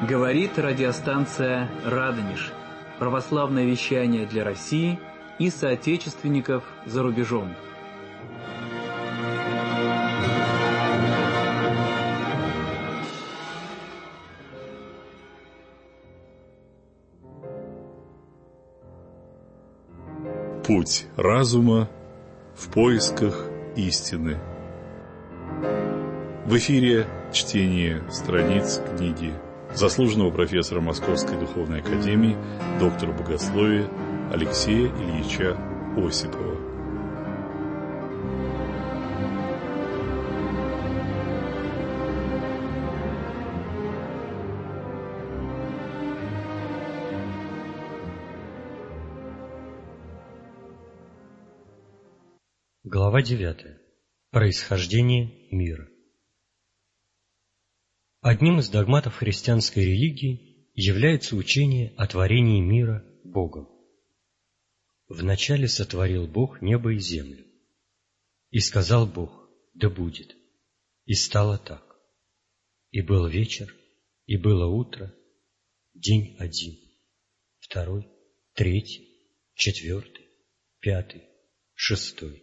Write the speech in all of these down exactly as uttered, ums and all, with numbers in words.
Говорит радиостанция «Радонеж». Православное вещание для России и соотечественников за рубежом. Путь разума в поисках истины. В эфире чтение страниц книги заслуженного профессора Московской духовной академии, доктора богословия Алексея Ильича Осипова. Глава девятая. Происхождение мира. Одним из догматов христианской религии является учение о творении мира Богом. «Вначале сотворил Бог небо и землю. И сказал Бог: да будет. И стало так. И был вечер, и было утро, день один, второй, третий, четвертый, пятый, шестой.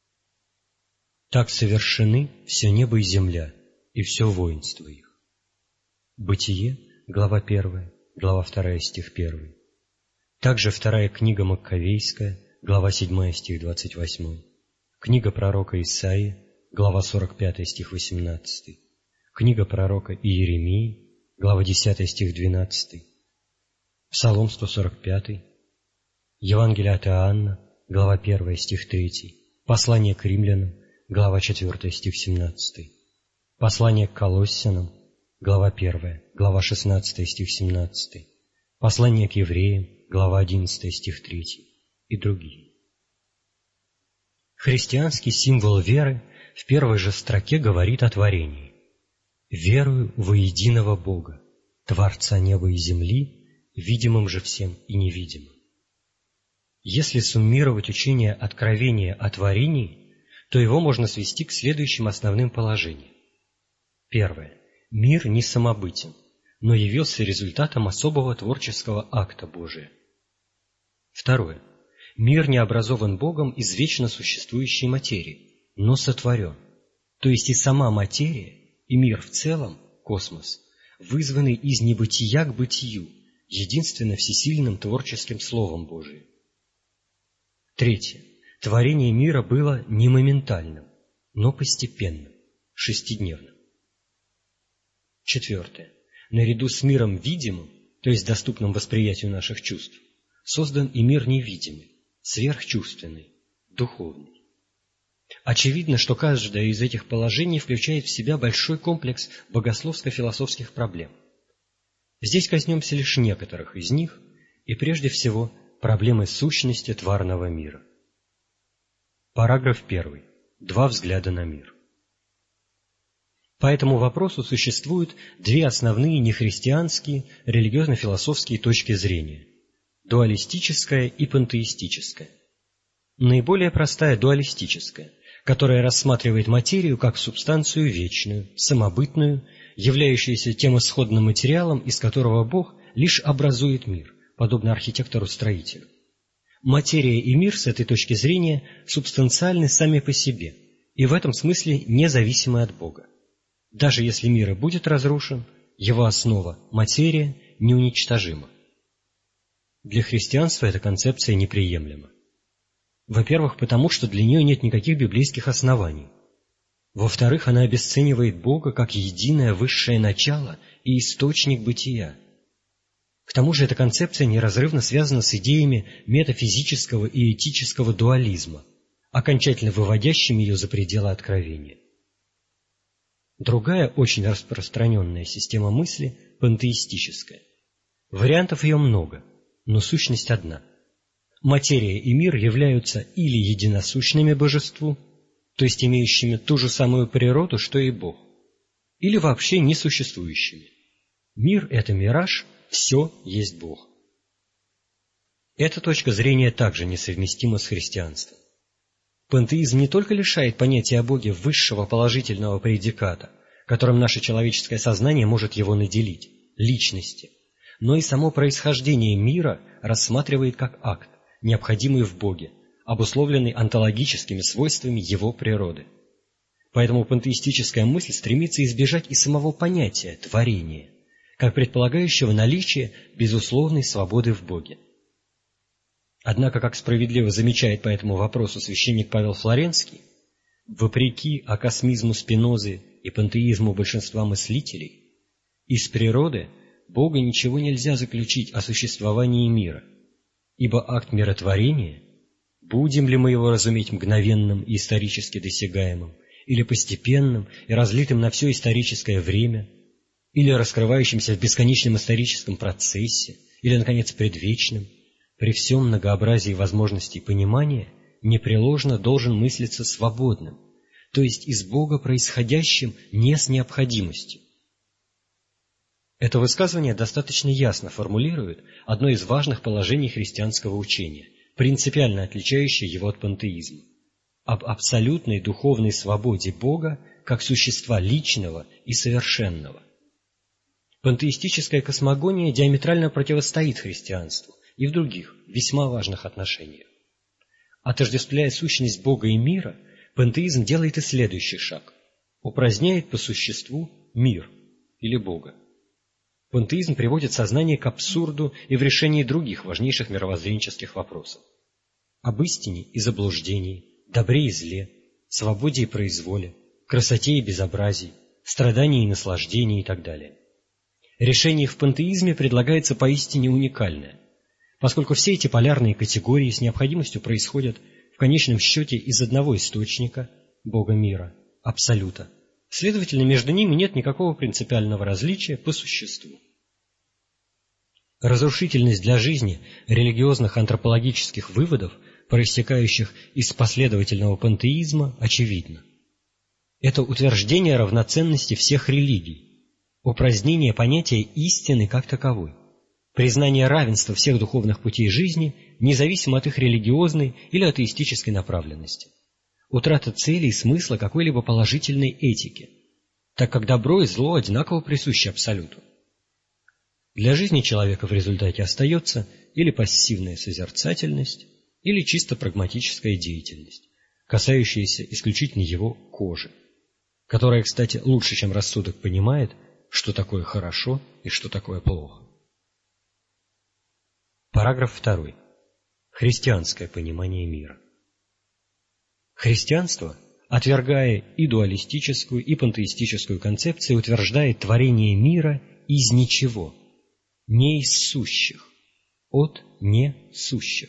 Так совершены все небо и земля, и все воинство их». Бытие, глава первая, глава вторая, стих первый. Также вторая книга Маккавейская, глава седьмая, стих двадцать восьмой. Книга пророка Исаии, глава сорок пятая, стих восемнадцатый. Книга пророка Иеремии, глава десятая, стих двенадцатый. Псалом сто сорок пятый. Евангелие от Иоанна, глава первая, стих третий. Послание к римлянам, глава четвертая, стих семнадцатый. Послание к Колоссянам, глава первая, глава шестнадцатая, стих семнадцатый. Послание к евреям, глава одиннадцатая, стих третий. И другие. Христианский символ веры в первой же строке говорит о творении. «Верую во единого Бога, Творца неба и земли, видимым же всем и невидимым». Если суммировать учение Откровения о творении, то его можно свести к следующим основным положениям. Первое. Мир не самобытен, но явился результатом особого творческого акта Божия. Второе. Мир не образован Богом из вечно существующей материи, но сотворен. То есть и сама материя, и мир в целом, космос, вызваны из небытия к бытию, единственно всесильным творческим Словом Божиим. Третье. Творение мира было не моментальным, но постепенным, шестидневным. Четвертое. Наряду с миром видимым, то есть доступным восприятию наших чувств, создан и мир невидимый, сверхчувственный, духовный. Очевидно, что каждое из этих положений включает в себя большой комплекс богословско-философских проблем. Здесь коснемся лишь некоторых из них, и прежде всего проблемы сущности тварного мира. Параграф первый. Два взгляда на мир. По этому вопросу существуют две основные нехристианские религиозно-философские точки зрения – дуалистическая и пантеистическая. Наиболее простая – дуалистическая, которая рассматривает материю как субстанцию вечную, самобытную, являющуюся тем исходным материалом, из которого Бог лишь образует мир, подобно архитектору-строителю. Материя и мир с этой точки зрения субстанциальны сами по себе и в этом смысле независимы от Бога. Даже если мир и будет разрушен, его основа, материя, неуничтожима. Для христианства эта концепция неприемлема. Во-первых, потому что для нее нет никаких библейских оснований. Во-вторых, она обесценивает Бога как единое высшее начало и источник бытия. К тому же эта концепция неразрывно связана с идеями метафизического и этического дуализма, окончательно выводящими ее за пределы откровения. Другая очень распространенная система мысли – пантеистическая. Вариантов ее много, но сущность одна. Материя и мир являются или единосущными божеству, то есть имеющими ту же самую природу, что и Бог, или вообще несуществующими. Мир – это мираж, все есть Бог. Эта точка зрения также несовместима с христианством. Пантеизм не только лишает понятия о Боге высшего положительного предиката, которым наше человеческое сознание может его наделить, личности, но и само происхождение мира рассматривает как акт, необходимый в Боге, обусловленный онтологическими свойствами Его природы. Поэтому пантеистическая мысль стремится избежать и самого понятия творения, как предполагающего наличие безусловной свободы в Боге. Однако, как справедливо замечает по этому вопросу священник Павел Флоренский, вопреки акосмизму Спинозы и пантеизму большинства мыслителей, из природы Бога ничего нельзя заключить о существовании мира, ибо акт миротворения, будем ли мы его разуметь мгновенным и исторически досягаемым, или постепенным и разлитым на все историческое время, или раскрывающимся в бесконечном историческом процессе, или, наконец, предвечным, при всем многообразии возможностей понимания непреложно должен мыслиться свободным, то есть из Бога происходящим не с необходимостью. Это высказывание достаточно ясно формулирует одно из важных положений христианского учения, принципиально отличающее его от пантеизма, об абсолютной духовной свободе Бога как существа личного и совершенного. Пантеистическая космогония диаметрально противостоит христианству и в других, весьма важных отношениях. Отождествляя сущность Бога и мира, пантеизм делает и следующий шаг – упраздняет по существу мир или Бога. Пантеизм приводит сознание к абсурду и в решении других важнейших мировоззренческих вопросов – об истине и заблуждении, добре и зле, свободе и произволе, красоте и безобразии, страдании и наслаждении и так далее. Решение в пантеизме предлагается поистине уникальное, поскольку все эти полярные категории с необходимостью происходят в конечном счете из одного источника, Бога мира, Абсолюта. Следовательно, между ними нет никакого принципиального различия по существу. Разрушительность для жизни религиозных антропологических выводов, проистекающих из последовательного пантеизма, очевидна. Это утверждение равноценности всех религий, упразднение понятия истины как таковой, признание равенства всех духовных путей жизни, независимо от их религиозной или атеистической направленности, утрата цели и смысла какой-либо положительной этики, так как добро и зло одинаково присущи Абсолюту. Для жизни человека в результате остается или пассивная созерцательность, или чисто прагматическая деятельность, касающаяся исключительно его кожи, которая, кстати, лучше, чем рассудок, понимает, что такое хорошо и что такое плохо. Параграф второй. Христианское понимание мира. Христианство, отвергая и дуалистическую, и пантеистическую концепции, утверждает творение мира из ничего, не из сущих, от несущих.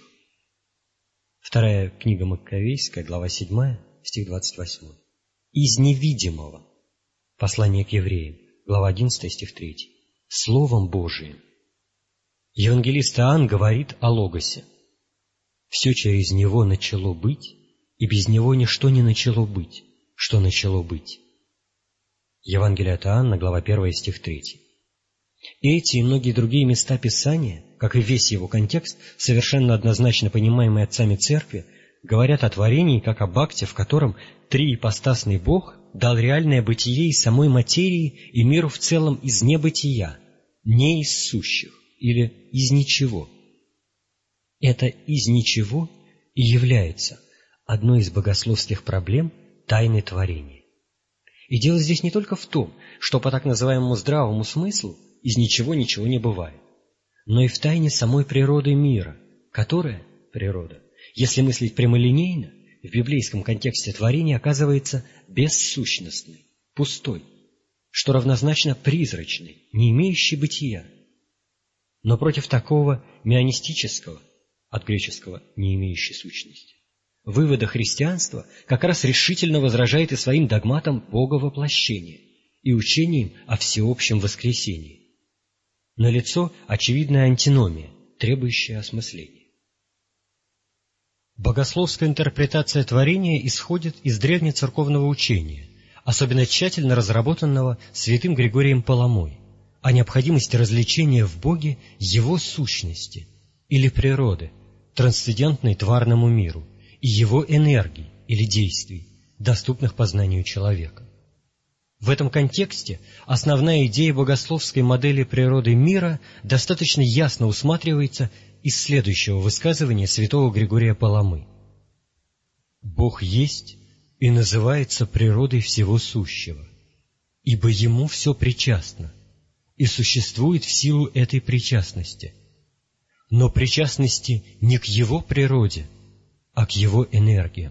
Вторая книга Маккавейская, глава седьмая, стих двадцать восьмой. Из невидимого. Послание к евреям, глава одиннадцатая, стих третий. Словом Божиим. Евангелист Иоанн говорит о Логосе. Все через него начало быть, и без него ничто не начало быть, что начало быть. Евангелие от Иоанна, глава первая, стих третий. Эти и многие другие места Писания, как и весь его контекст, совершенно однозначно понимаемые отцами Церкви, говорят о творении как об акте, в котором триипостасный Бог дал реальное бытие из самой материи и миру в целом из небытия, не из сущих или из ничего. Это «из ничего» и является одной из богословских проблем тайны творения. И дело здесь не только в том, что по так называемому здравому смыслу из ничего ничего не бывает, но и в тайне самой природы мира, которая, природа, если мыслить прямолинейно, в библейском контексте творения оказывается бессущностной, пустой, что равнозначно призрачной, не имеющей бытия. Но против такого мионистического, от греческого «не имеющей сущности», вывода христианства как раз решительно возражает и своим догматам Бога воплощения и учением о всеобщем воскресении. Налицо очевидная антиномия, требующая осмысления. Богословская интерпретация творения исходит из древнецерковного учения, особенно тщательно разработанного святым Григорием Паламой, о необходимости развлечения в Боге Его сущности или природы, трансцендентной тварному миру, и Его энергий или действий, доступных познанию человека. В этом контексте основная идея богословской модели природы мира достаточно ясно усматривается из следующего высказывания святого Григория Паламы. «Бог есть и называется природой всего сущего, ибо Ему все причастно и существует в силу этой причастности, но причастности не к Его природе, а к Его энергиям».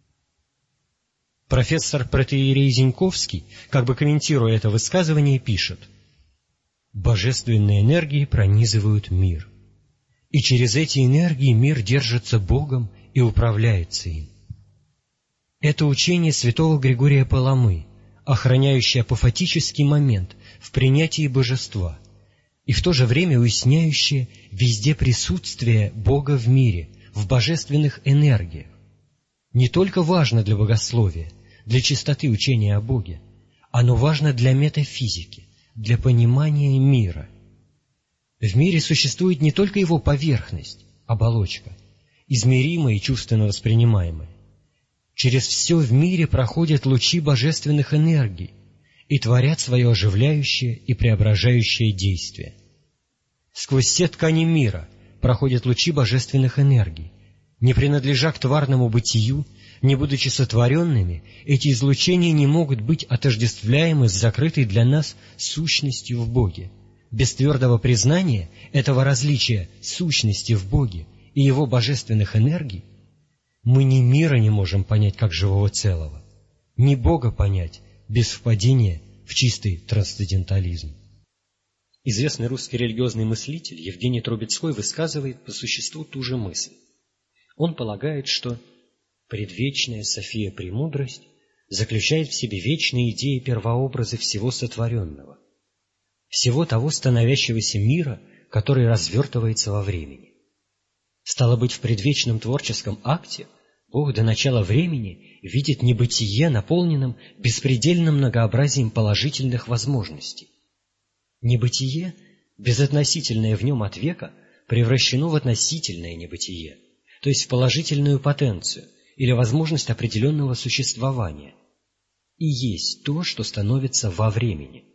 Профессор протоиерей Зеньковский, как бы комментируя это высказывание, пишет: «Божественные энергии пронизывают мир, и через эти энергии мир держится Богом и управляется им. Это учение святого Григория Паламы, охраняющее апофатический момент в принятии божества и в то же время уясняющее везде присутствие Бога в мире, в божественных энергиях, не только важно для богословия, для чистоты учения о Боге, оно важно для метафизики, для понимания мира. В мире существует не только его поверхность, оболочка, измеримая и чувственно воспринимаемая. Через все в мире проходят лучи божественных энергий и творят свое оживляющее и преображающее действие. Сквозь все ткани мира проходят лучи божественных энергий. Не принадлежа к тварному бытию, не будучи сотворенными, эти излучения не могут быть отождествляемы с закрытой для нас сущностью в Боге. Без твердого признания этого различия сущности в Боге и Его божественных энергий мы ни мира не можем понять как живого целого, ни Бога понять без впадения в чистый трансцендентализм. Известный русский религиозный мыслитель Евгений Трубецкой высказывает по существу ту же мысль. Он полагает, что предвечная София Премудрость заключает в себе вечные идеи первообразы всего сотворенного, всего того становящегося мира, который развертывается во времени. Стало быть, в предвечном творческом акте Бог до начала времени видит небытие, наполненным беспредельным многообразием положительных возможностей. Небытие, безотносительное в нем от века, превращено в относительное небытие, то есть в положительную потенцию или возможность определенного существования, и есть то, что становится во времени.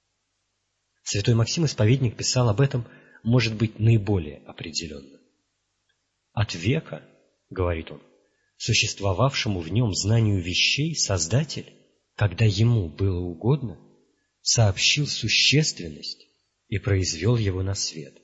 Святой Максим Исповедник писал об этом, может быть, наиболее определенно. «От века, — говорит он, — существовавшему в нем знанию вещей Создатель, когда ему было угодно, сообщил существенность и произвел его на свет».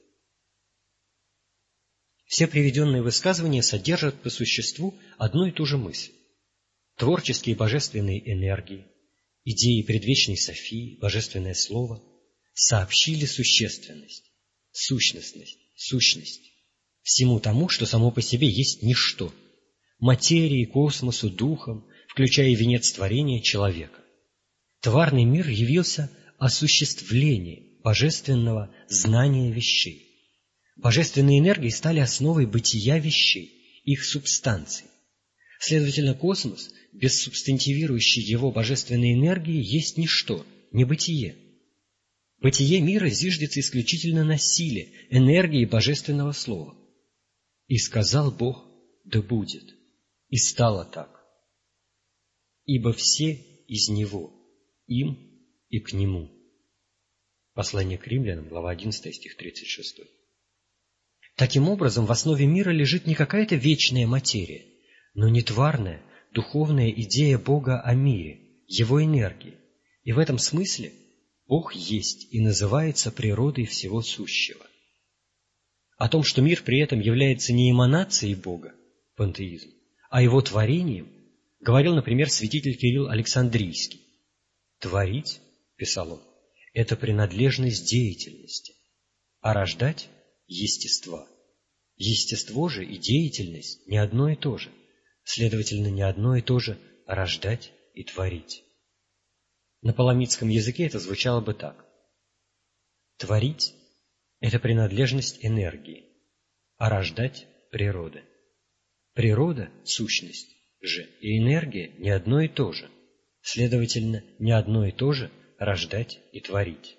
Все приведенные высказывания содержат по существу одну и ту же мысль. Творческие божественные энергии, идеи предвечной Софии, божественное слово сообщили существенность, сущностность, сущность всему тому, что само по себе есть ничто, материи, космосу, духам, включая венец творения человека. Тварный мир явился осуществлением божественного знания вещей. Божественные энергии стали основой бытия вещей, их субстанций. Следовательно, космос, без субстантивирующей его божественной энергии, есть ничто, небытие. Бытие мира зиждется исключительно на силе, энергии божественного слова. «И сказал Бог, да будет, и стало так. Ибо все из Него, им и к Нему». Послание к Римлянам, глава одиннадцатая, стих тридцать шестой. Таким образом, в основе мира лежит не какая-то вечная материя, но нетварная, духовная идея Бога о мире, Его энергии. И в этом смысле Бог есть и называется природой всего сущего. О том, что мир при этом является не эманацией Бога, пантеизм, а Его творением, говорил, например, святитель Кирилл Александрийский. «Творить, — писал он, — это принадлежность деятельности, а рождать — естества. Естество же и деятельность не одно и то же, следовательно, не одно и то же рождать и творить». На паламидском языке это звучало бы так. Творить — это принадлежность энергии, а рождать — природы. Природа, сущность же, и энергия не одно и то же, следовательно, не одно и то же рождать и творить.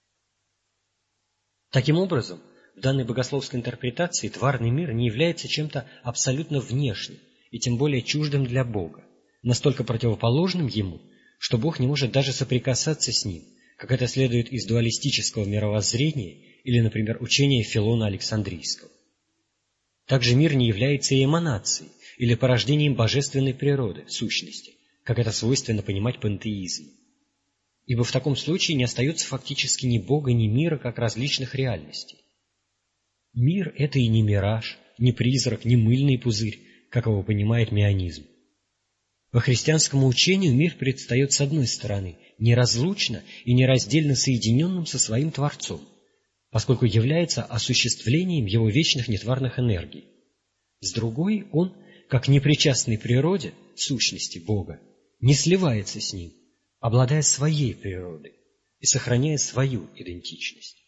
Таким образом, в данной богословской интерпретации тварный мир не является чем-то абсолютно внешним и тем более чуждым для Бога, настолько противоположным Ему, что Бог не может даже соприкасаться с ним, как это следует из дуалистического мировоззрения или, например, учения Филона Александрийского. Также мир не является и эманацией или порождением божественной природы, сущности, как это свойственно понимать пантеизму. Ибо в таком случае не остается фактически ни Бога, ни мира, как различных реальностей. Мир – это и не мираж, не призрак, не мыльный пузырь, как его понимает мионизм. По христианскому учению мир предстает с одной стороны неразлучно и нераздельно соединенным со своим Творцом, поскольку является осуществлением его вечных нетварных энергий. С другой, он, как непричастный природе, сущности Бога, не сливается с ним, обладая своей природой и сохраняя свою идентичность.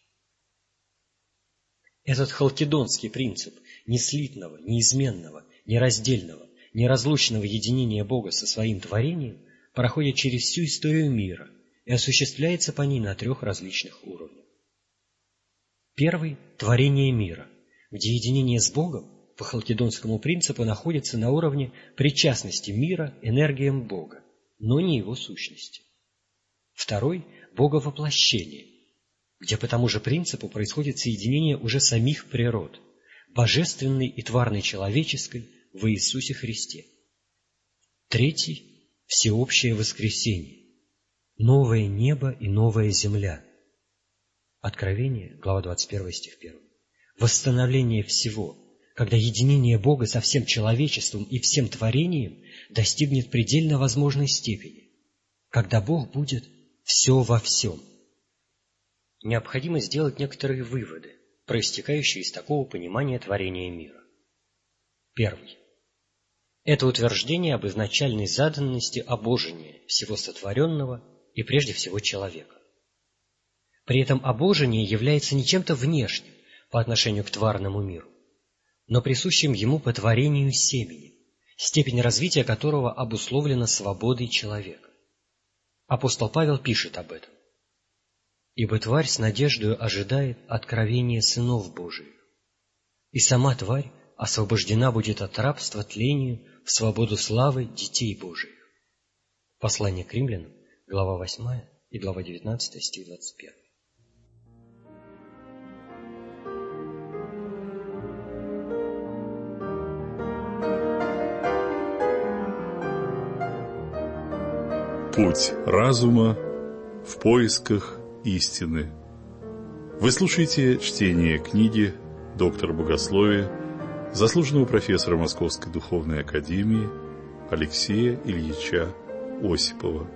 Этот халкидонский принцип неслитного, неизменного, нераздельного, неразлучного единения Бога со своим творением проходит через всю историю мира и осуществляется по ней на трех различных уровнях. Первый – творение мира, где единение с Богом по халкидонскому принципу находится на уровне причастности мира энергиям Бога, но не его сущности. Второй – боговоплощение, где по тому же принципу происходит соединение уже самих природ, божественной и тварной человеческой, в Иисусе Христе. Третий – всеобщее воскресение, новое небо и новая земля. Откровение, глава двадцать первая, стих первый. Восстановление всего, когда единение Бога со всем человечеством и всем творением достигнет предельно возможной степени, когда Бог будет все во всем. Необходимо сделать некоторые выводы, проистекающие из такого понимания творения мира. Первый. Это утверждение об изначальной заданности обожения всего сотворенного и прежде всего человека. При этом обожение является не чем-то внешним по отношению к тварному миру, но присущим ему по творению семени, степень развития которого обусловлена свободой человека. Апостол Павел пишет об этом. «Ибо тварь с надеждою ожидает откровения сынов Божиих, и сама тварь освобождена будет от рабства тлению в свободу славы детей Божиих». Послание к римлянам, глава восьмая и глава девятнадцатая, стих двадцать первый. Путь разума в поисках истины. Вы слушаете чтение книги доктора богословия, заслуженного профессора Московской духовной академии Алексея Ильича Осипова.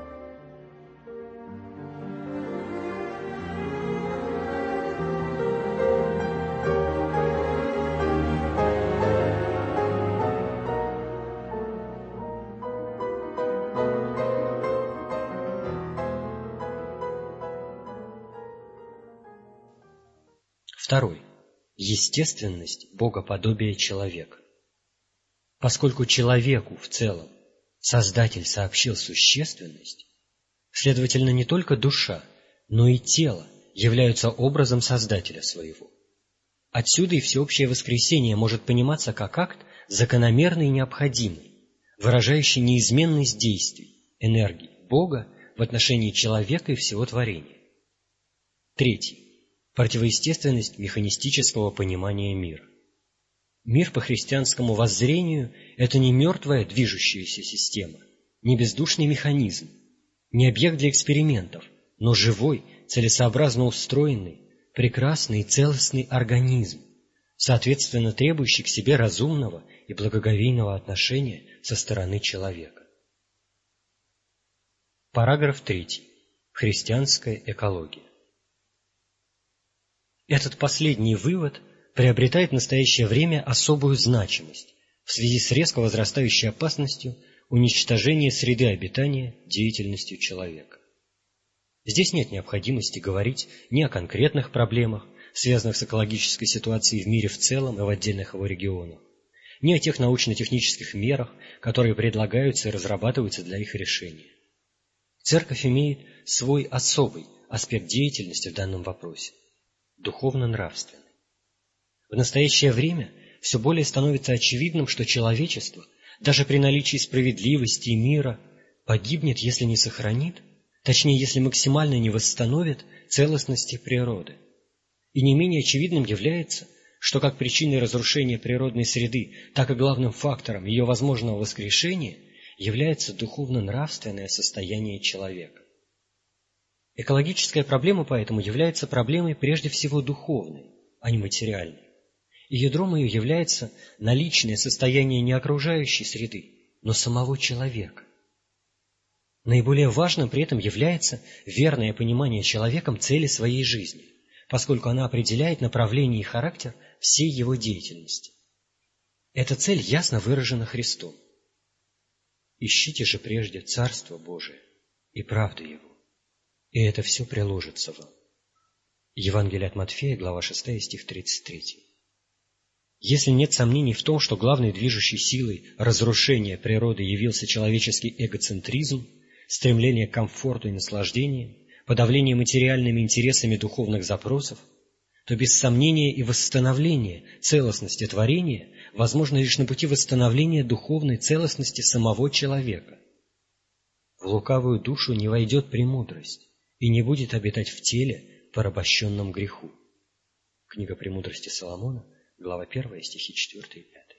Второй. Естественность богоподобия человека. Поскольку человеку в целом Создатель сообщил существенность, следовательно, не только душа, но и тело являются образом Создателя своего. Отсюда и всеобщее воскресение может пониматься как акт закономерный и необходимый, выражающий неизменность действий, энергии Бога в отношении человека и всего творения. Третий. Противоестественность механистического понимания мира. Мир по христианскому воззрению – это не мертвая движущаяся система, не бездушный механизм, не объект для экспериментов, но живой, целесообразно устроенный, прекрасный и целостный организм, соответственно требующий к себе разумного и благоговейного отношения со стороны человека. Параграф третий. Христианская экология. Этот последний вывод приобретает в настоящее время особую значимость в связи с резко возрастающей опасностью уничтожения среды обитания деятельностью человека. Здесь нет необходимости говорить ни о конкретных проблемах, связанных с экологической ситуацией в мире в целом и в отдельных его регионах, ни о тех научно-технических мерах, которые предлагаются и разрабатываются для их решения. Церковь имеет свой особый аспект деятельности в данном вопросе – духовно-нравственный. В настоящее время все более становится очевидным, что человечество, даже при наличии справедливости и мира, погибнет, если не сохранит, точнее, если максимально не восстановит целостности природы. И не менее очевидным является, что как причиной разрушения природной среды, так и главным фактором ее возможного воскрешения является духовно-нравственное состояние человека. Экологическая проблема поэтому является проблемой прежде всего духовной, а не материальной. И ядром ее является наличное состояние не окружающей среды, но самого человека. Наиболее важным при этом является верное понимание человеком цели своей жизни, поскольку она определяет направление и характер всей его деятельности. Эта цель ясно выражена Христом. «Ищите же прежде Царство Божие и правду Его, и это все приложится вам». Евангелие от Матфея, глава шестая, стих тридцать три. Если нет сомнений в том, что главной движущей силой разрушения природы явился человеческий эгоцентризм, стремление к комфорту и наслаждению, подавление материальными интересами духовных запросов, то без сомнения и восстановление целостности творения возможно лишь на пути восстановления духовной целостности самого человека. В лукавую душу не войдет премудрость и не будет обитать в теле, порабощенном греху. Книга «Премудрости Соломона», глава первая, стихи четвёртый и пятый.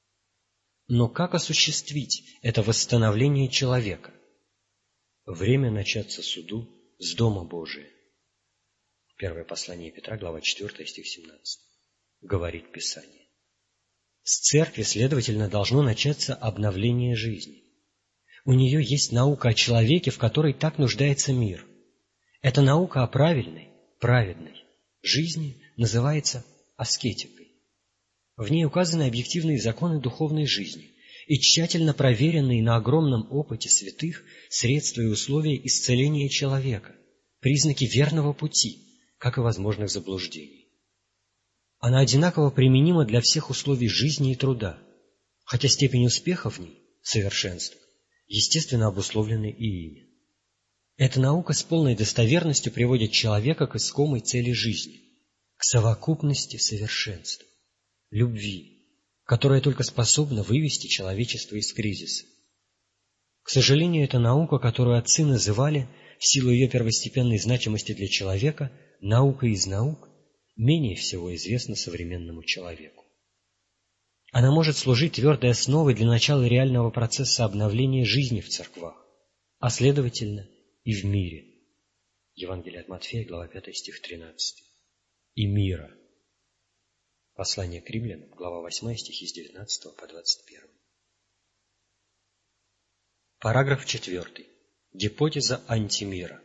Но как осуществить это восстановление человека? Время начаться суду с Дома Божия. Первое послание Петра, глава четвёртая, стих семнадцатый. Говорит Писание. С церкви, следовательно, должно начаться обновление жизни. У нее есть наука о человеке, в которой так нуждается мир. Эта наука о правильной, праведной жизни называется аскетикой. В ней указаны объективные законы духовной жизни и тщательно проверенные на огромном опыте святых средства и условия исцеления человека, признаки верного пути, как и возможных заблуждений. Она одинаково применима для всех условий жизни и труда, хотя степень успеха в ней, совершенства, естественно обусловлены и ими. Эта наука с полной достоверностью приводит человека к искомой цели жизни, к совокупности совершенства, любви, которая только способна вывести человечество из кризиса. К сожалению, эта наука, которую отцы называли, в силу ее первостепенной значимости для человека, наукой из наук, менее всего известна современному человеку. Она может служить твердой основой для начала реального процесса обновления жизни в церквах, а следовательно и в мире. Евангелие от Матфея, глава пятая, стих тринадцатый. И мира. Послание к римлянам, глава восьмая, стихи с девятнадцатого по двадцать первый. Параграф четвёртый. Гипотеза антимира.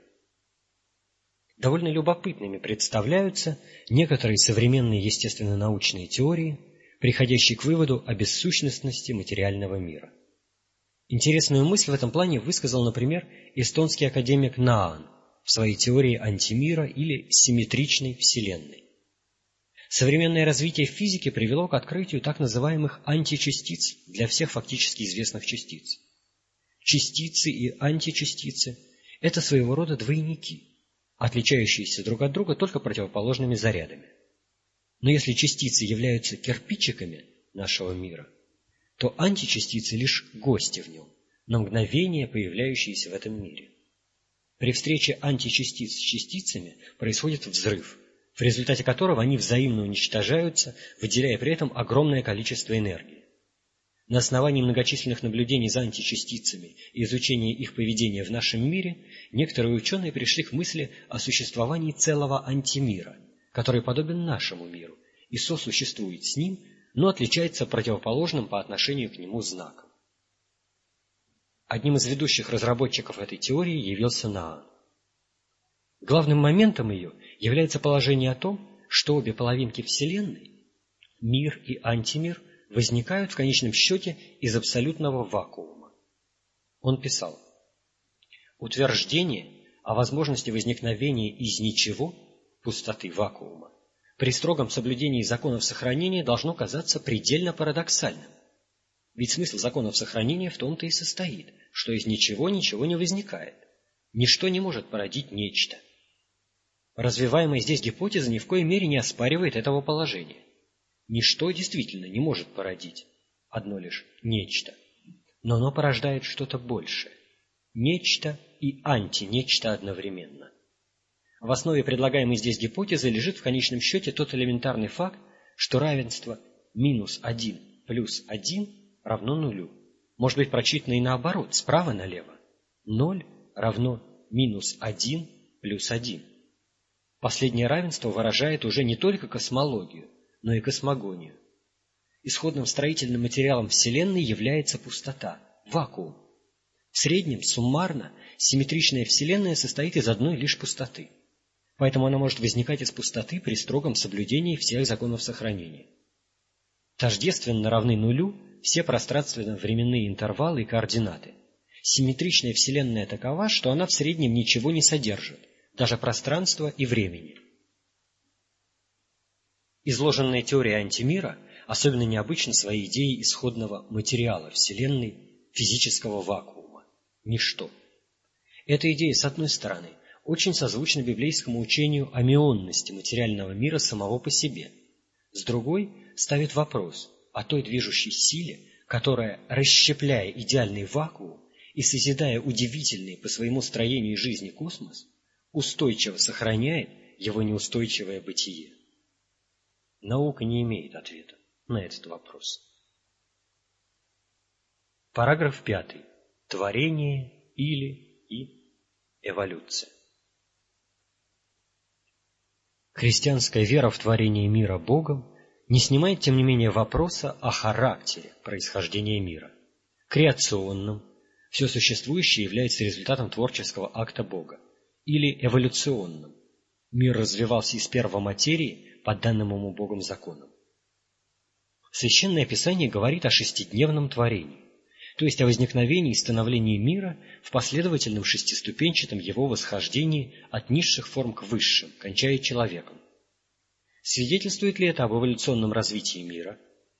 Довольно любопытными представляются некоторые современные естественно-научные теории, приходящие к выводу о бессущностности материального мира. Интересную мысль в этом плане высказал, например, эстонский академик Наан в своей теории антимира или симметричной Вселенной. Современное развитие физики привело к открытию так называемых античастиц для всех фактически известных частиц. Частицы и античастицы – это своего рода двойники, отличающиеся друг от друга только противоположными зарядами. Но если частицы являются кирпичиками нашего мира, то античастицы лишь гости в нем, на мгновение появляющиеся в этом мире. При встрече античастиц с частицами происходит взрыв, в результате которого они взаимно уничтожаются, выделяя при этом огромное количество энергии. На основании многочисленных наблюдений за античастицами и изучения их поведения в нашем мире, некоторые ученые пришли к мысли о существовании целого антимира, который подобен нашему миру и сосуществует с ним, но отличается противоположным по отношению к нему знаком. Одним из ведущих разработчиков этой теории явился Наан. Главным моментом ее является положение о том, что обе половинки Вселенной, мир и антимир, возникают в конечном счете из абсолютного вакуума. Он писал: утверждение о возможности возникновения из ничего, пустоты вакуума, при строгом соблюдении законов сохранения должно казаться предельно парадоксальным. Ведь смысл законов сохранения в том-то и состоит, что из ничего ничего не возникает. Ничто не может породить нечто. Развиваемая здесь гипотеза ни в коей мере не оспаривает этого положения. Ничто действительно не может породить одно лишь нечто, но оно порождает что-то большее, нечто и антинечто одновременно. В основе предлагаемой здесь гипотезы лежит в конечном счете тот элементарный факт, что равенство минус один плюс один равно нулю. Может быть прочитано и наоборот, справа налево. ноль равно минус один плюс один. Последнее равенство выражает уже не только космологию, но и космогонию. Исходным строительным материалом Вселенной является пустота, вакуум. В среднем, суммарно, симметричная Вселенная состоит из одной лишь пустоты. Поэтому она может возникать из пустоты при строгом соблюдении всех законов сохранения. Тождественно равны нулю все пространственно-временные интервалы и координаты. Симметричная Вселенная такова, что она в среднем ничего не содержит, даже пространства и времени. Изложенная теория антимира особенно необычна своей идеей исходного материала Вселенной, физического вакуума, ничто. Эта идея, с одной стороны, очень созвучна библейскому учению о мионности материального мира самого по себе, с другой ставит вопрос о той движущей силе, которая, расщепляя идеальный вакуум и созидая удивительный по своему строению жизни космос, устойчиво сохраняет его неустойчивое бытие. Наука не имеет ответа на этот вопрос. Параграф пятый. Творение или и эволюция. Христианская вера в творение мира Богом не снимает, тем не менее, вопроса о характере происхождения мира. Креационным все существующее является результатом творческого акта Бога, или эволюционным. Мир развивался из первоматерии по данным ему Богом законам. Священное Писание говорит о шестидневном творении, то есть о возникновении и становлении мира в последовательном шестиступенчатом его восхождении от низших форм к высшим, кончая человеком. Свидетельствует ли это об эволюционном развитии мира?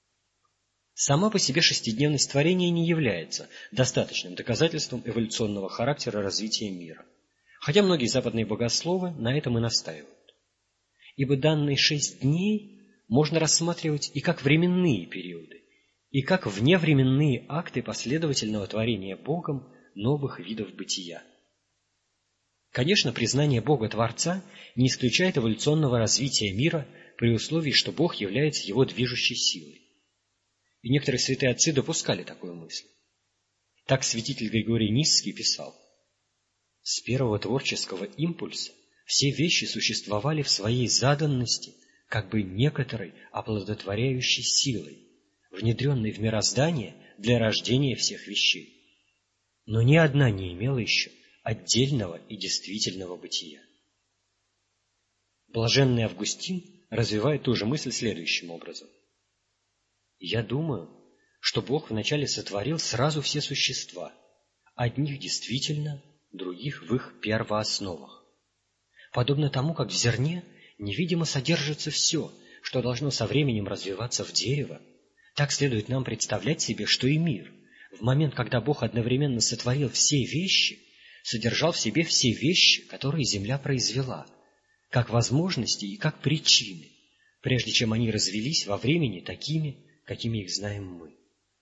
Сама по себе шестидневность творения не является достаточным доказательством эволюционного характера развития мира, хотя многие западные богословы на этом и настаивают. Ибо данные шесть дней можно рассматривать и как временные периоды, и как вневременные акты последовательного творения Богом новых видов бытия. Конечно, признание Бога Творца не исключает эволюционного развития мира при условии, что Бог является его движущей силой. И некоторые святые отцы допускали такую мысль. Так святитель Григорий Нисский писал: «С первого творческого импульса все вещи существовали в своей заданности как бы некоторой оплодотворяющей силой, внедренной в мироздание для рождения всех вещей. Но ни одна не имела еще отдельного и действительного бытия». Блаженный Августин развивает ту же мысль следующим образом: «Я думаю, что Бог вначале сотворил сразу все существа, одних действительно, других в их первоосновах. Подобно тому, как в зерне невидимо содержится все, что должно со временем развиваться в дерево, так следует нам представлять себе, что и мир, в момент, когда Бог одновременно сотворил все вещи, содержал в себе все вещи, которые земля произвела, как возможности и как причины, прежде чем они развились во времени такими, какими их знаем мы».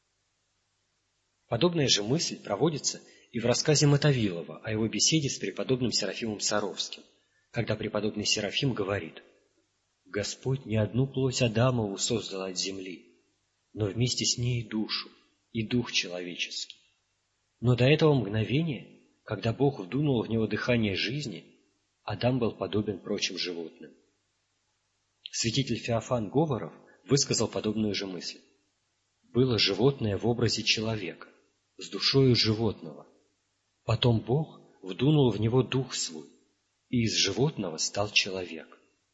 Подобная же мысль проводится и в рассказе Мотовилова о его беседе с преподобным Серафимом Саровским, когда преподобный Серафим говорит: «Господь не одну плоть Адамову создал от земли, но вместе с ней и душу, и дух человеческий. Но до этого мгновения, когда Бог вдунул в него дыхание жизни, Адам был подобен прочим животным». Святитель Феофан Говоров высказал подобную же мысль: «Было животное в образе человека, с душою животного. Потом Бог вдунул в него дух свой, и из животного стал человек».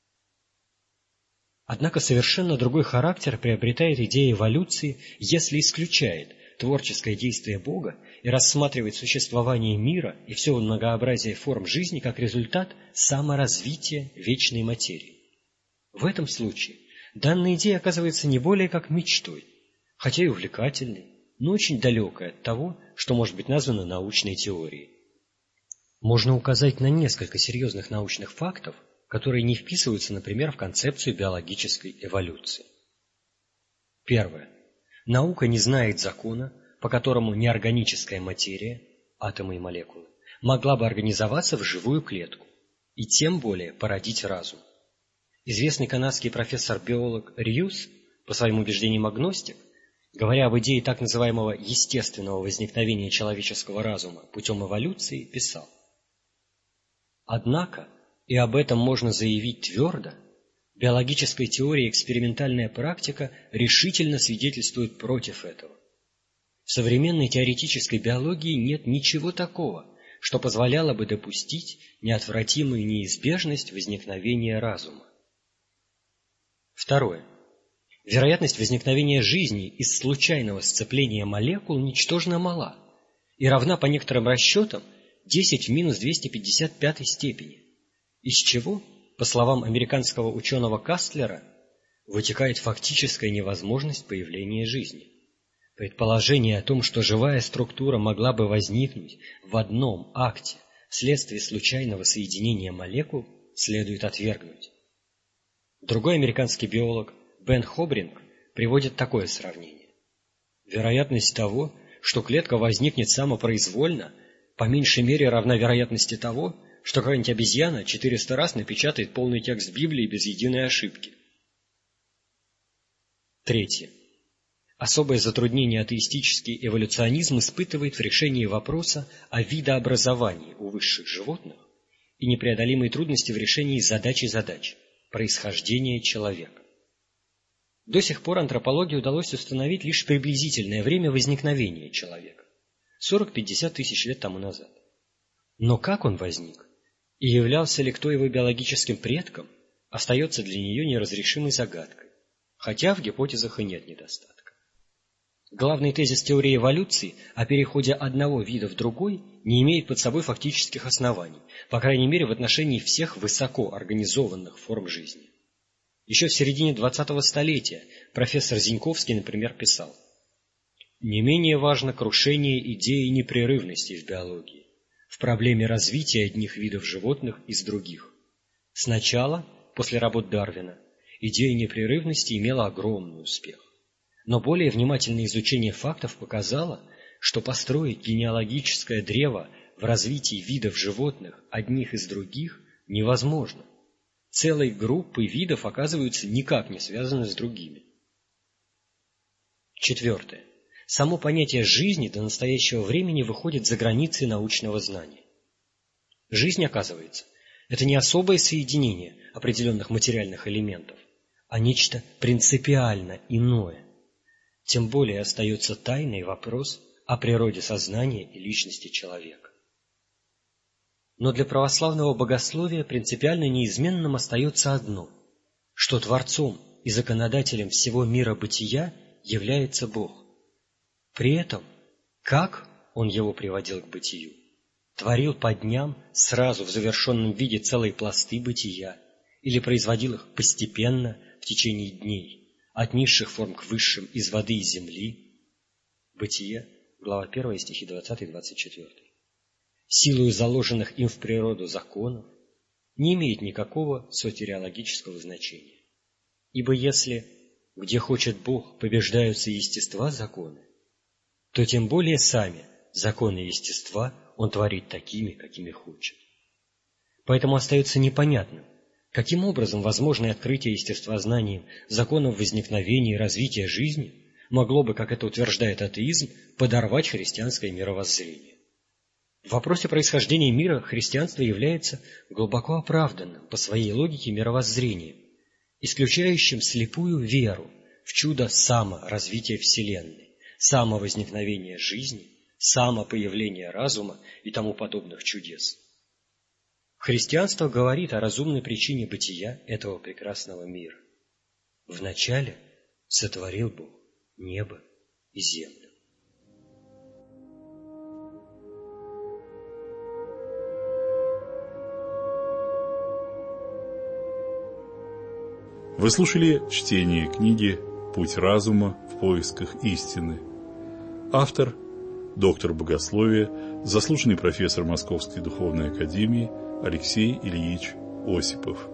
Однако совершенно другой характер приобретает идея эволюции, если исключает творческое действие Бога и рассматривает существование мира и все многообразие форм жизни как результат саморазвития вечной материи. В этом случае данная идея оказывается не более как мечтой, хотя и увлекательной, но очень далекой от того, что может быть названо научной теорией. Можно указать на несколько серьезных научных фактов, которые не вписываются, например, в концепцию биологической эволюции. Первое. Наука не знает закона, по которому неорганическая материя, атомы и молекулы, могла бы организоваться в живую клетку и тем более породить разум. Известный канадский профессор-биолог Рьюс, по своим убеждениям агностик, говоря об идее так называемого естественного возникновения человеческого разума путем эволюции, писал: «Однако, и об этом можно заявить твердо, биологическая теория и экспериментальная практика решительно свидетельствуют против этого. В современной теоретической биологии нет ничего такого, что позволяло бы допустить неотвратимую неизбежность возникновения разума». Второе. Вероятность возникновения жизни из случайного сцепления молекул ничтожно мала и равна по некоторым расчетам десять в минус двести пятьдесят пятой степени, из чего, по словам американского ученого Кастлера, вытекает фактическая невозможность появления жизни. Предположение о том, что живая структура могла бы возникнуть в одном акте вследствие случайного соединения молекул, следует отвергнуть. Другой американский биолог Бен Хобринг приводит такое сравнение. Вероятность того, что клетка возникнет самопроизвольно, по меньшей мере равна вероятности того, что какая-нибудь обезьяна четыреста раз напечатает полный текст Библии без единой ошибки. Третье. Особое затруднение атеистический эволюционизм испытывает в решении вопроса о видообразовании у высших животных и непреодолимые трудности в решении задачи задач происхождения человека. До сих пор антропологии удалось установить лишь приблизительное время возникновения человека – сорок-пятьдесят тысяч лет тому назад. Но как он возник и являлся ли кто его биологическим предком, остается для нее неразрешимой загадкой, хотя в гипотезах и нет недостатка. Главный тезис теории эволюции о переходе одного вида в другой не имеет под собой фактических оснований, по крайней мере в отношении всех высоко организованных форм жизни. Еще в середине двадцатого столетия профессор Зиньковский, например, писал: «Не менее важно крушение идеи непрерывности в биологии, в проблеме развития одних видов животных из других. Сначала, после работ Дарвина, идея непрерывности имела огромный успех. Но более внимательное изучение фактов показало, что построить генеалогическое древо в развитии видов животных одних из других невозможно. Целые группы видов оказываются никак не связаны с другими». Четвертое. Само понятие жизни до настоящего времени выходит за границы научного знания. Жизнь, оказывается, это не особое соединение определенных материальных элементов, а нечто принципиально иное. Тем более остается тайной вопрос о природе сознания и личности человека. Но для православного богословия принципиально неизменным остается одно, что Творцом и законодателем всего мира бытия является Бог. При этом, как Он его приводил к бытию, творил по дням сразу в завершенном виде целые пласты бытия или производил их постепенно в течение дней, от низших форм к высшим, из воды и земли. Бытие, глава первая, стихи двадцатый-двадцать четвёртый. Силою заложенных им в природу законов не имеет никакого сотериологического значения. Ибо если, где хочет Бог, побеждаются естества законы, то тем более сами законы естества Он творит такими, какими хочет. Поэтому остается непонятным, каким образом возможное открытие естествознанием законов возникновения и развития жизни могло бы, как это утверждает атеизм, подорвать христианское мировоззрение. В вопросе происхождения мира христианство является глубоко оправданным по своей логике мировоззрением, исключающим слепую веру в чудо саморазвития Вселенной, самовозникновения жизни, самопоявления разума и тому подобных чудес. Христианство говорит о разумной причине бытия этого прекрасного мира. Вначале сотворил Бог небо и землю. Вы слушали чтение книги «Путь разума в поисках истины». Автор – доктор богословия, заслуженный профессор Московской духовной академии Алексей Ильич Осипов.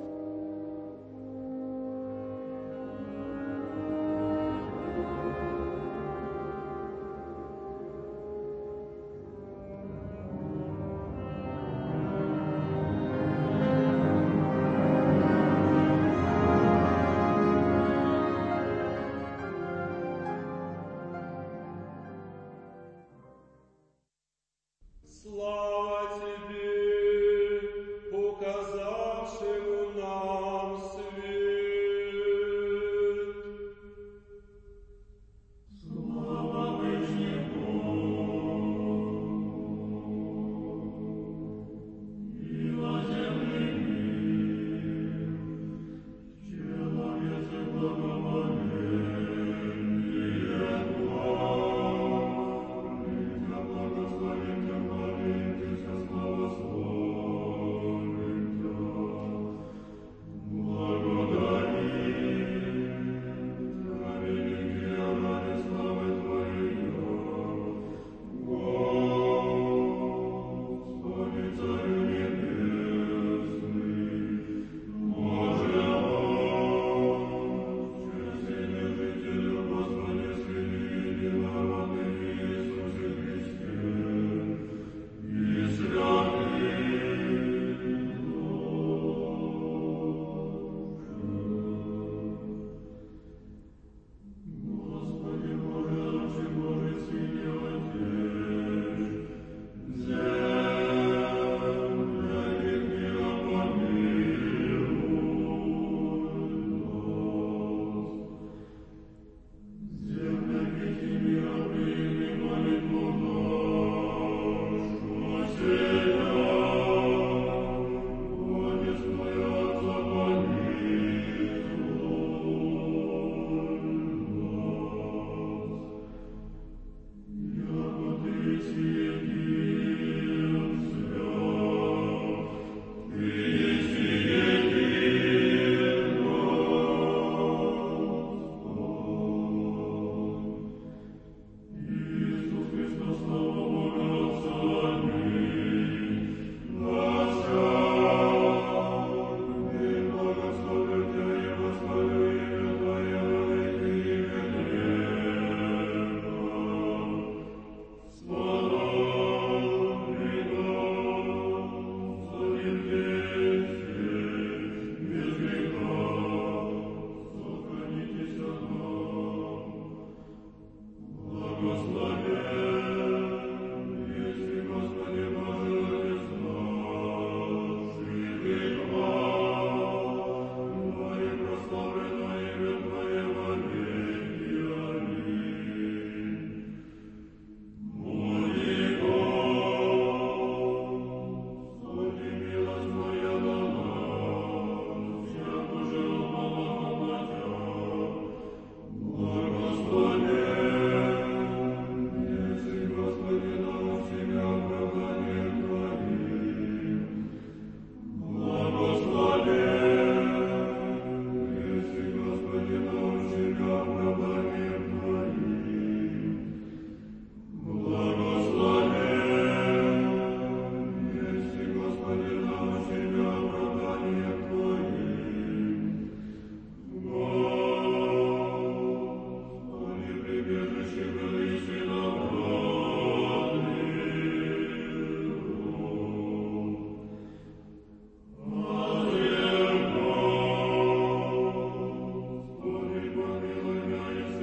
Помилуй меня,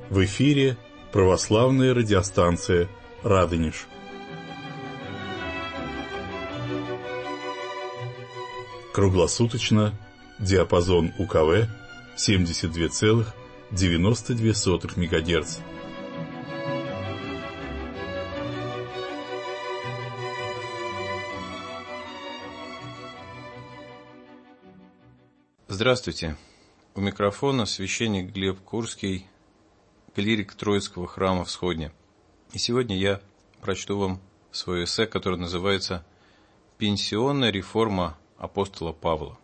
В эфире православная радиостанция «Радонеж». Круглосуточно диапазон У Ка В семьдесят два целых девяносто две сотых мегагерц. Здравствуйте. У микрофона священник Глеб Курский, клирик Троицкого храма в Сходне. И сегодня я прочту вам свое эссе, которое называется «Пенсионная реформа апостола Павла».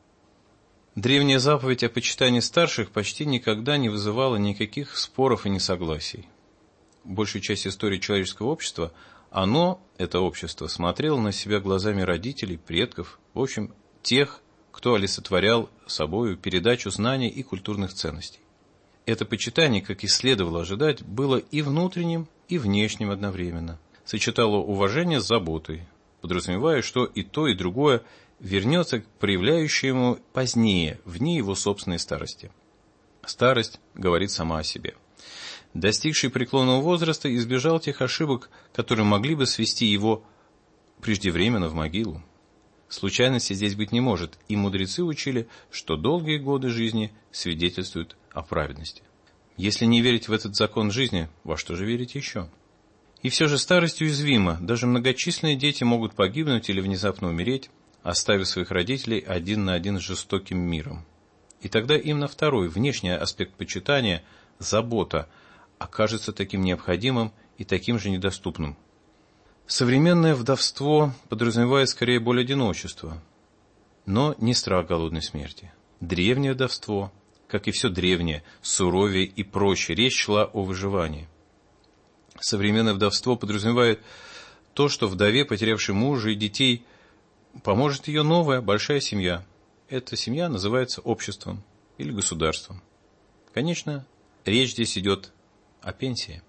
Древняя заповедь о почитании старших почти никогда не вызывала никаких споров и несогласий. Большую часть истории человеческого общества оно, это общество, смотрело на себя глазами родителей, предков, в общем, тех, кто олицетворял собою передачу знаний и культурных ценностей. Это почитание, как и следовало ожидать, было и внутренним, и внешним одновременно. Сочетало уважение с заботой, подразумевая, что и то, и другое вернется к проявляющему позднее, в дни его собственной старости. Старость говорит сама о себе. Достигший преклонного возраста избежал тех ошибок, которые могли бы свести его преждевременно в могилу. Случайности здесь быть не может, и мудрецы учили, что долгие годы жизни свидетельствуют о праведности. Если не верить в этот закон жизни, во что же верить еще? И все же старость уязвима, даже многочисленные дети могут погибнуть или внезапно умереть, оставив своих родителей один на один с жестоким миром. И тогда именно второй, внешний аспект почитания, забота, окажется таким необходимым и таким же недоступным. Современное вдовство подразумевает скорее боль одиночества, но не страх голодной смерти. Древнее вдовство, как и все древнее, суровее и проще, речь шла о выживании. Современное вдовство подразумевает то, что вдове, потерявшей мужа и детей, поможет ее новая большая семья. Эта семья называется обществом или государством. Конечно, речь здесь идет о пенсии.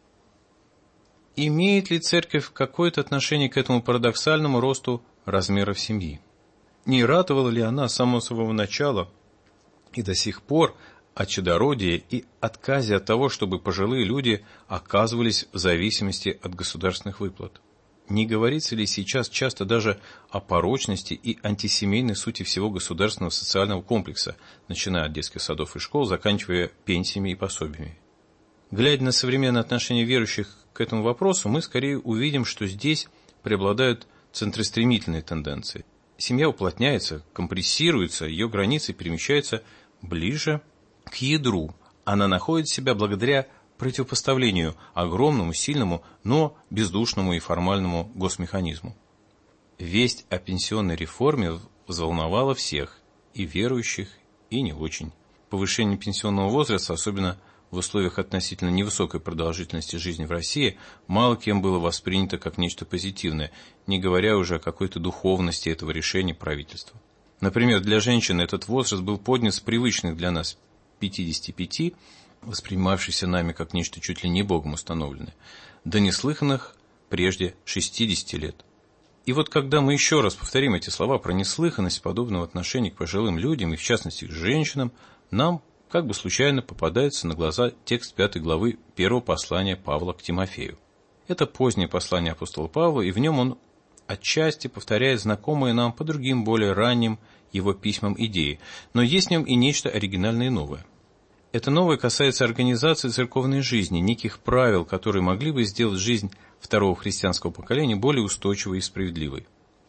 Имеет ли церковь какое-то отношение к этому парадоксальному росту размеров семьи? Не ратовала ли она с самого своего начала и до сих пор о чадородии и отказе от того, чтобы пожилые люди оказывались в зависимости от государственных выплат? Не говорится ли сейчас часто даже о порочности и антисемейной сути всего государственного социального комплекса, начиная от детских садов и школ, заканчивая пенсиями и пособиями? Глядя на современное отношение верующих к этому вопросу, мы скорее увидим, что здесь преобладают центростремительные тенденции. Семья уплотняется, компрессируется, ее границы перемещаются ближе к ядру. Она находит себя благодаря противопоставлению огромному, сильному, но бездушному и формальному госмеханизму. Весть о пенсионной реформе взволновала всех, и верующих, и не очень. Повышение пенсионного возраста, особенно в условиях относительно невысокой продолжительности жизни в России, мало кем было воспринято как нечто позитивное, не говоря уже о какой-то духовности этого решения правительства. Например, для женщин этот возраст был поднят с привычных для нас пятидесяти пяти, воспринимавшихся нами как нечто чуть ли не Богом установленное, до неслыханных прежде шестидесяти лет. И вот когда мы еще раз повторим эти слова про неслыханность подобного отношения к пожилым людям, и в частности к женщинам, нам как бы случайно попадается на глаза текст пятой главы первого послания Павла к Тимофею. Это позднее послание апостола Павла, и в нем он отчасти повторяет знакомые нам по другим более ранним его письмам идеи, но есть в нем и нечто оригинальное и новое. Это новое касается организации церковной жизни, неких правил, которые могли бы сделать жизнь второго христианского поколения более устойчивой и справедливой.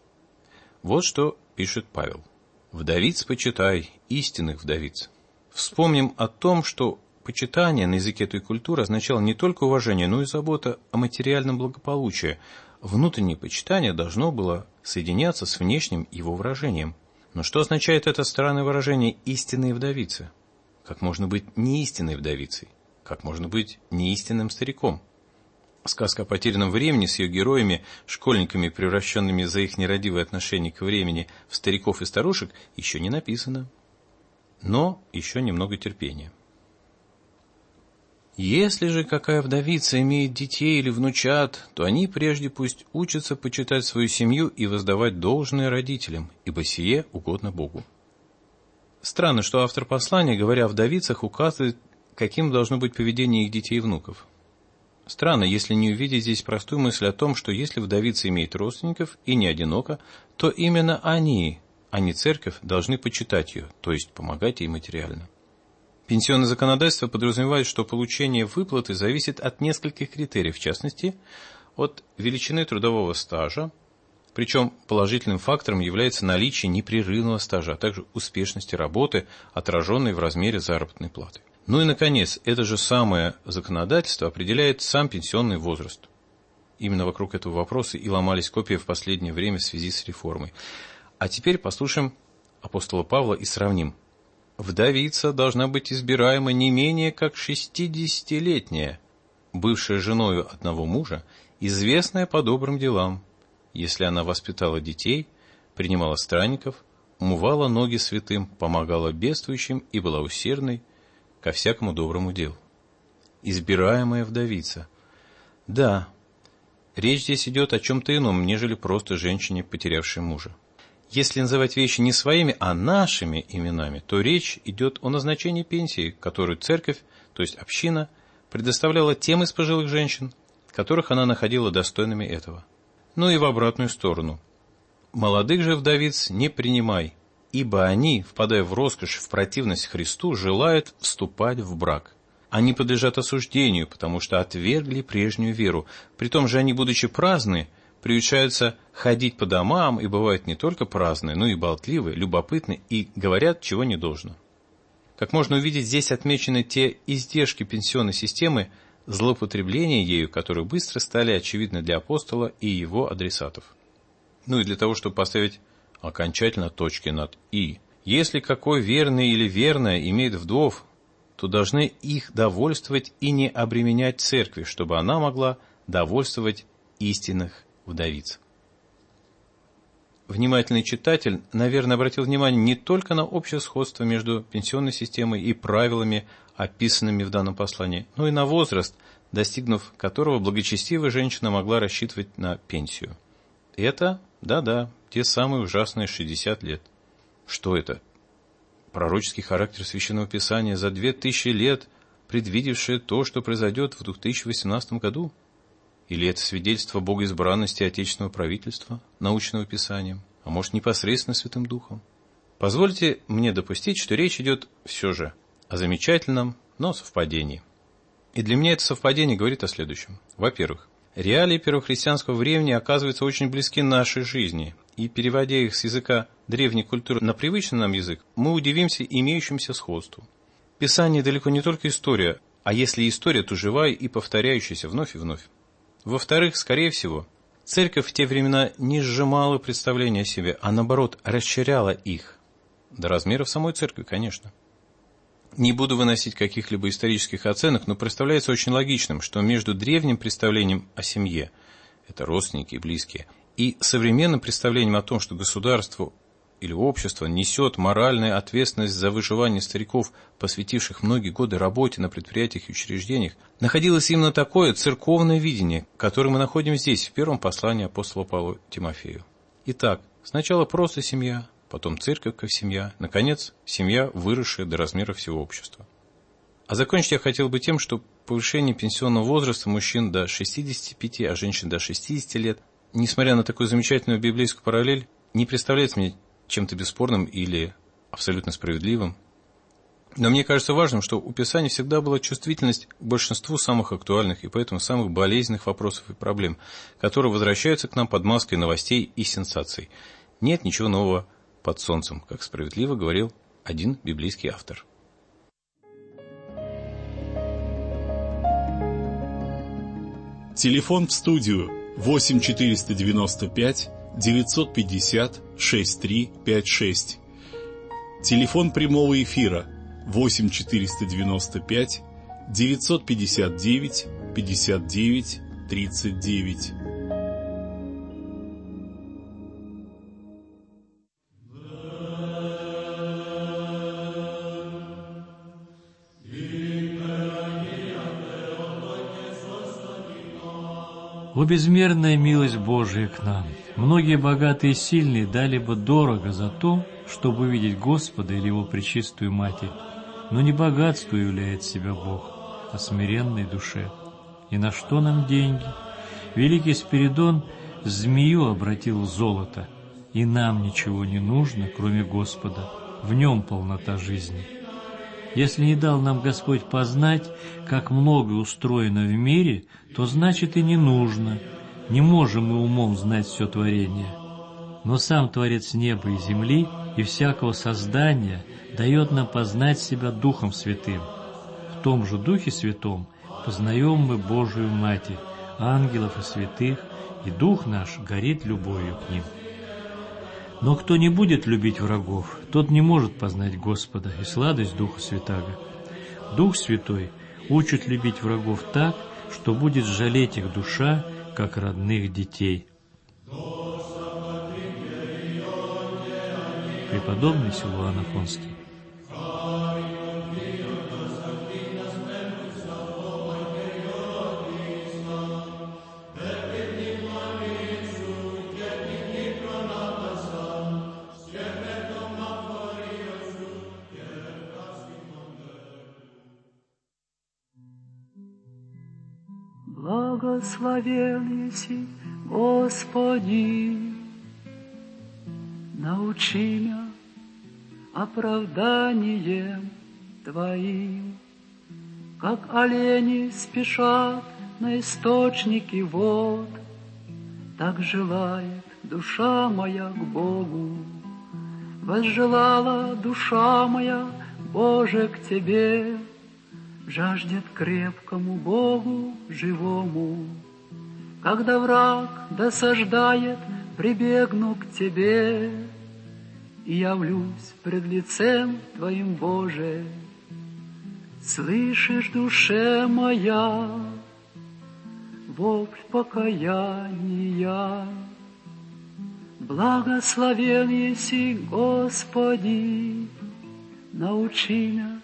Вот что пишет Павел. «Вдовиц почитай, истинных вдовиц». Вспомним о том, что почитание на языке той культуры означало не только уважение, но и забота о материальном благополучии. Внутреннее почитание должно было соединяться с внешним его выражением. Но что означает это странное выражение «истинные вдовицы»? Как можно быть неистинной вдовицей? Как можно быть неистинным стариком? Сказка о потерянном времени с ее героями, школьниками, превращенными за их нерадивое отношение к времени в стариков и старушек, еще не написана. Но еще немного терпения. Если же какая вдовица имеет детей или внучат, то они прежде пусть учатся почитать свою семью и воздавать должное родителям, ибо сие угодно Богу. Странно, что автор послания, говоря о вдовицах, указывает каким должно быть поведение их детей и внуков. Странно, если не увидеть здесь простую мысль о том, что если вдовица имеет родственников и не одинока, то именно они, а не церковь, должны почитать ее, то есть помогать ей материально. Пенсионное законодательство подразумевает, что получение выплаты зависит от нескольких критериев, в частности, от величины трудового стажа, причем положительным фактором является наличие непрерывного стажа, а также успешности работы, отраженной в размере заработной платы. Ну и, наконец, это же самое законодательство определяет сам пенсионный возраст. Именно вокруг этого вопроса и ломались копья в последнее время в связи с реформой. А теперь послушаем апостола Павла и сравним. Вдовица должна быть избираема не менее как шестидесятилетняя, бывшая женою одного мужа, известная по добрым делам, если она воспитала детей, принимала странников, умывала ноги святым, помогала бедствующим и была усердной ко всякому доброму делу. Избираемая вдовица. Да, речь здесь идет о чем-то ином, нежели просто женщине, потерявшей мужа. Если называть вещи не своими, а нашими именами, то речь идет о назначении пенсии, которую церковь, то есть община, предоставляла тем из пожилых женщин, которых она находила достойными этого. Ну и в обратную сторону. Молодых же вдовиц не принимай, ибо они, впадая в роскошь, в противность Христу, желают вступать в брак. Они подлежат осуждению, потому что отвергли прежнюю веру. Притом же они, будучи праздны, приучаются ходить по домам и бывают не только праздные, но и болтливые, любопытны и говорят, чего не должно. Как можно увидеть, здесь отмечены те издержки пенсионной системы, злоупотребления ею, которые быстро стали очевидны для апостола и его адресатов. Ну и для того, чтобы поставить окончательно точки над «и». Если какой верный или верная имеет вдов, то должны их довольствовать и не обременять церкви, чтобы она могла довольствовать истинных вдовиц. Внимательный читатель, наверное, обратил внимание не только на общее сходство между пенсионной системой и правилами, описанными в данном послании, но и на возраст, достигнув которого благочестивая женщина могла рассчитывать на пенсию. Это, да-да, те самые ужасные шестьдесят лет. Что это? Пророческий характер Священного Писания за две тысячи лет, предвидевшее то, что произойдет в две тысячи восемнадцатом году? Или это свидетельство богоизбранности отечественного правительства, научного писанием, а может непосредственно Святым Духом? Позвольте мне допустить, что речь идет все же о замечательном, но совпадении. И для меня это совпадение говорит о следующем. Во-первых, реалии первохристианского времени оказываются очень близки нашей жизни, и переводя их с языка древней культуры на привычный нам язык, мы удивимся имеющимся сходству. Писание далеко не только история, а если история, то живая и повторяющаяся вновь и вновь. Во-вторых, скорее всего, церковь в те времена не сжимала представления о себе, а наоборот расширяла их. До размеров самой церкви, конечно. Не буду выносить каких-либо исторических оценок, но представляется очень логичным, что между древним представлением о семье, это родственники и близкие, и современным представлением о том, что государство или общество несет моральную ответственность за выживание стариков, посвятивших многие годы работе на предприятиях и учреждениях, находилось именно такое церковное видение, которое мы находим здесь, в первом послании апостола Павла Тимофею. Итак, сначала просто семья, потом церковь как семья, наконец, семья, выросшая до размера всего общества. А закончить я хотел бы тем, что повышение пенсионного возраста мужчин до шестидесяти пяти, а женщин до шестидесяти лет, несмотря на такую замечательную библейскую параллель, не представляется мне чем-то бесспорным или абсолютно справедливым. Но мне кажется важным, что у Писания всегда была чувствительность к большинству самых актуальных и поэтому самых болезненных вопросов и проблем, которые возвращаются к нам под маской новостей и сенсаций. Нет ничего нового под солнцем, как справедливо говорил один библейский автор. Телефон в студию восемь четыреста девяносто пять девятьсот пятьдесят шестьдесят три пятьдесят шесть. Телефон прямого эфира восемь четыреста девяносто пять девятьсот пятьдесят девять пятьдесят девять тридцать девять. О безмерная милость Божия к нам! Многие богатые и сильные дали бы дорого за то, чтобы увидеть Господа или Его пречистую Матерь. Но не богатству являет себя Бог, а смиренной душе. И на что нам деньги? Великий Спиридон змею обратил в золото, и нам ничего не нужно, кроме Господа. В нем полнота жизни. Если не дал нам Господь познать, как много устроено в мире, то значит и не нужно. Не можем мы умом знать все творение. Но сам Творец неба и земли и всякого создания дает нам познать себя Духом Святым. В том же Духе Святом познаем мы Божию Матерь, ангелов и святых, и Дух наш горит любовью к ним. Но кто не будет любить врагов, тот не может познать Господа и сладость Духа Святаго. Дух Святой учит любить врагов так, что будет жалеть их душа, как родных детей. Преподобный Силуан Афонский. Благословен еси, Господи, научи меня оправданием Твоим, как олени спешат на источники вод, так желает душа моя к Богу. Возжелала душа моя, Боже, к Тебе, жаждет крепкому Богу живому. Когда враг досаждает, прибегну к Тебе и явлюсь пред лицем Твоим, Боже. Слышишь, душе моя, вопль покаяния. Благословен еси, Господи, научи меня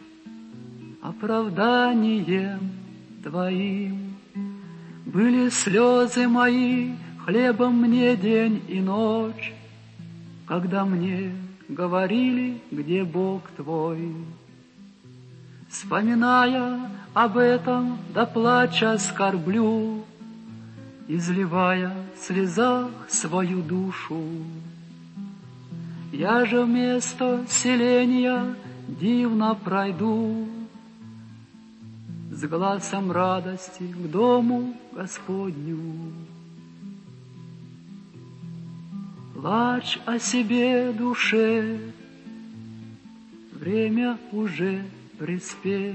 оправданием Твоим. Были слезы мои хлебом мне день и ночь, когда мне говорили, где Бог Твой. Вспоминая об этом, до плача скорблю, изливая в слезах свою душу. Я же вместо селения дивно пройду с гласом радости к дому Господню. Плачь о себе, душе, время уже приспеть.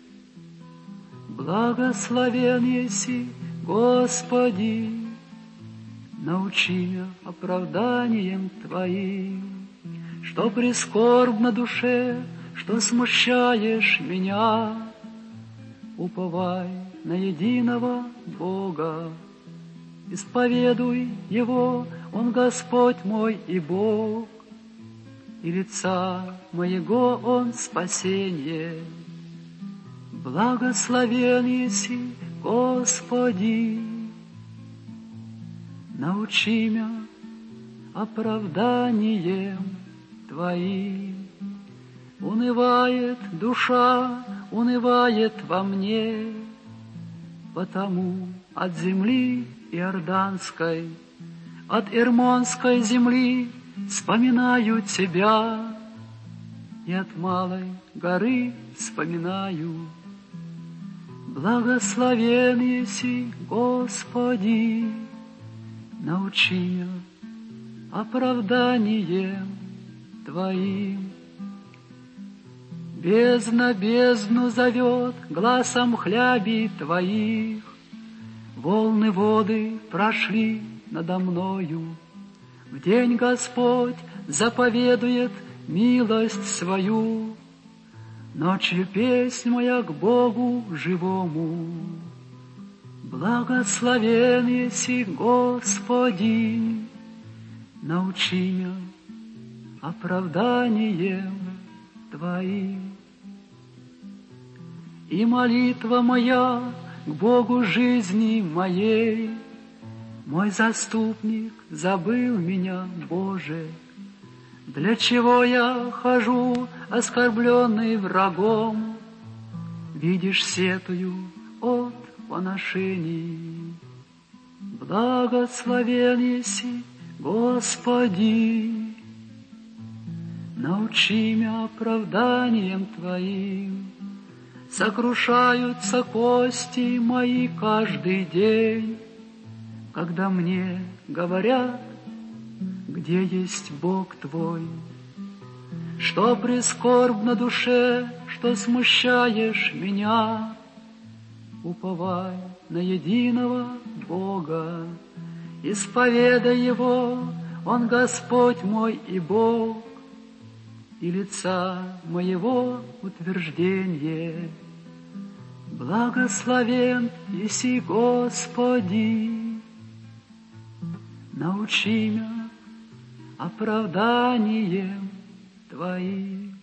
Благословен еси, Господи, научи меня оправданием Твоим. Что прискорбно душе, что смущаешь меня, уповай на единого Бога. Исповедуй Его, Он Господь мой и Бог, и лица моего Он спасение. Благословен еси, Господи, научи меня оправданием Твоим. Унывает душа, унывает во мне, потому от земли иорданской, от Ирмонской земли вспоминаю Тебя, и от малой горы вспоминаю. Благословен еси, Господи, научи меня оправданием Твоим. Бездна бездну зовет гласом хляби Твоих, волны воды прошли надо мною. В день Господь заповедует милость свою, ночью песнь моя к Богу живому. Благословен еси, Господи, научи меня оправданием Твоим. И молитва моя к Богу жизни моей, мой заступник забыл меня, Боже. Для чего я хожу, оскорбленный врагом? Видишь, сетую от поношений. Благословен еси, Господи, научи меня оправданием Твоим. Сокрушаются кости мои каждый день, когда мне говорят, где есть Бог Твой. Что прискорбно душе, что смущаешь меня, уповай на единого Бога, исповедай Его, Он Господь мой и Бог, и лица моего утверждение. Благословен еси, Господи, научи меня оправданием Твоим.